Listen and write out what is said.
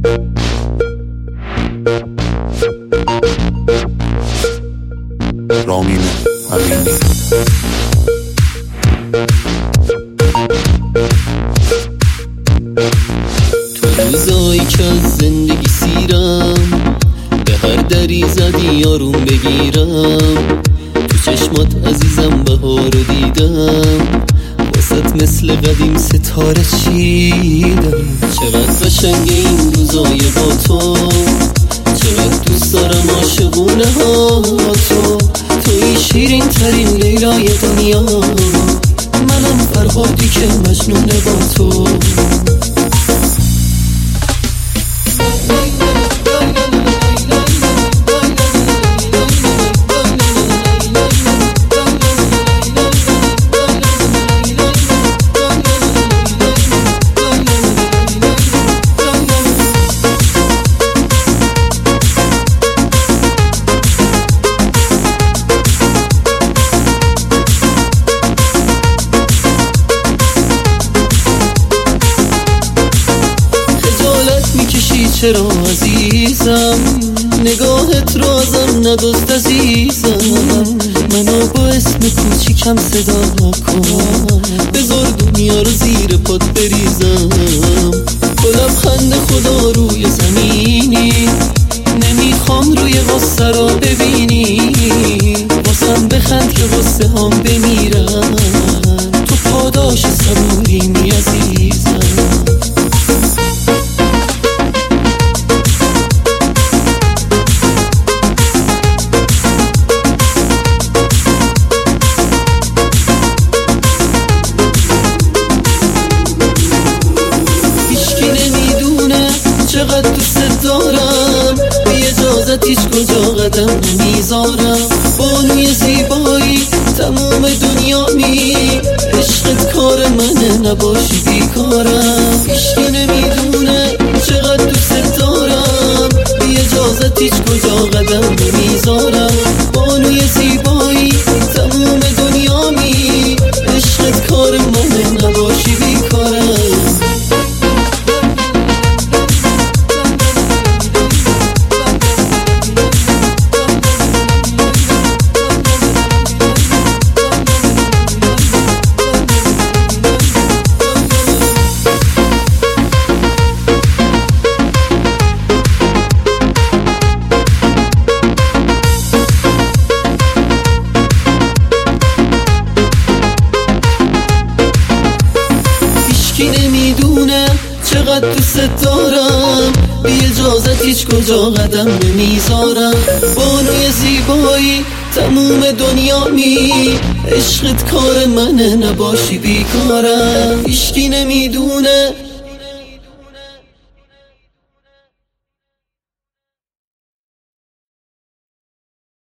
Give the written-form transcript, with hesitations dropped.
رامین امینی. تو روزایی که از زندگی سیرم، به هر دری زدی آروم بگیرم. تو چشمات عزیزم بهار رو دیدم، واسط مثل قدیم ستاره چیدم. چقدر قشنگه این روزای با تو، چقدر دوست دارم عاشقونه ها تو. توی شیرین ترین لیلای دنیا، منم فرهادی که مجنونه با تو. چرا عزیزم نگاهت رو ازم ندزد عزیزم. منو با اسم کوچیکم صدا کن، بذار دنیا رو زیر پات بریزم. با لبخند خدا روی زمینی، نمیخوام روی غصه رو ببینی. واسم بخند که غصه هم بمیرن، تو پاداش صبوریمی عزیزم. چقدر دوست دارم، بی اجازت هیچ کجا قدم نمیذارم. بانوی زیبایی تمام دنیا می، عشقت کار منه نباشی بیکارم. هیچکی نمیدونه چقدر دوست دارم، بی اجازت هیچ کجا قدم نمیذارم. بانوی زیبایی تمام دنیا می، عشقت کار منه نباشی بیکارم. چقدر دوست دارم، بی اجازت هیچ کجا قدم نمیذارم. بانوی زیبایی تموم دنیا می، عشقت کار منه نباشی بیکارم. هیچکی نمیدونه